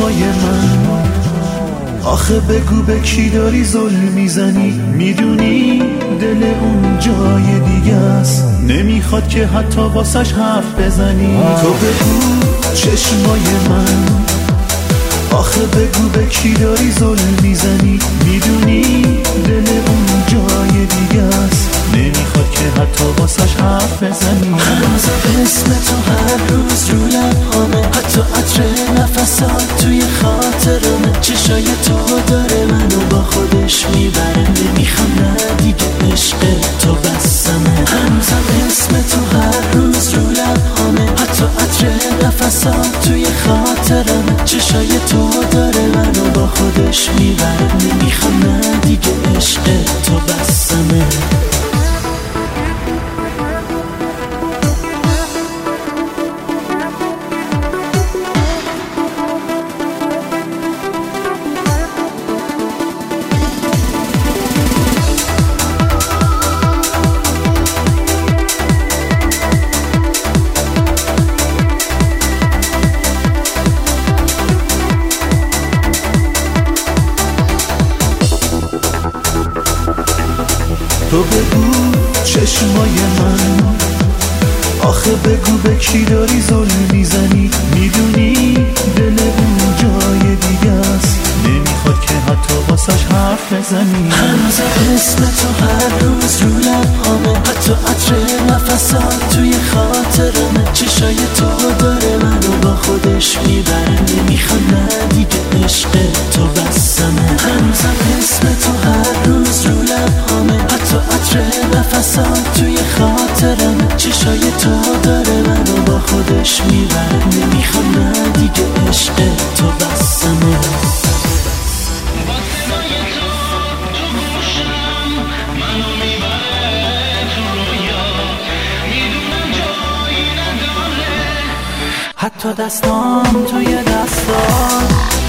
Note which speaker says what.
Speaker 1: چشمای من، آخه بگو به کی داری ظلم میزنی؟ میدونی دل اون جای دیگه است، نمیخواد که حتی واسش حرف بزنی. تو بگو چشمای من، آخه بگو به کی داری ظلم میزنی؟ میدونی دل اون جای دیگه است، نمیخواد که حتی واسش حرف بزنی.
Speaker 2: هنوزم اسم تو هر روز رو لبهامه، حتی عطر نفسات توی خاطرمه. چشای تو داره منو با خودش میبره، نمیخوام نه دیگه عشق تو بسمه. هنوزم اسم تو هر روز رو لبهامه، حتی عطر نفسات توی خاطرمه. چشای تو داره منو با خودش میبره، نمیخوام نه دیگه عشق تو بسمه.
Speaker 1: تو بگو چشمای من، آخه بگو به کی داری ظلم میزنی؟ میدونی دل اون جای دیگه است، نمیخواد که حتی واسش حرف بزنی.
Speaker 2: هنوزم اسم تو هر روز رو لبهامه، حتی عطر نفسات توی خاطرمه. چشای تو داره منو با خودش میبره، نمیخواد نه دیگه عشق تو بسمه. هنوزم اسم تو هر روز رو لبهامه، حتی عطر نفسات توی خاطرمه. چشای تو داره منو با خودش میبره، نمیخواد نه دیگه عشق تو بسمه.
Speaker 1: حتی دستام توی دستات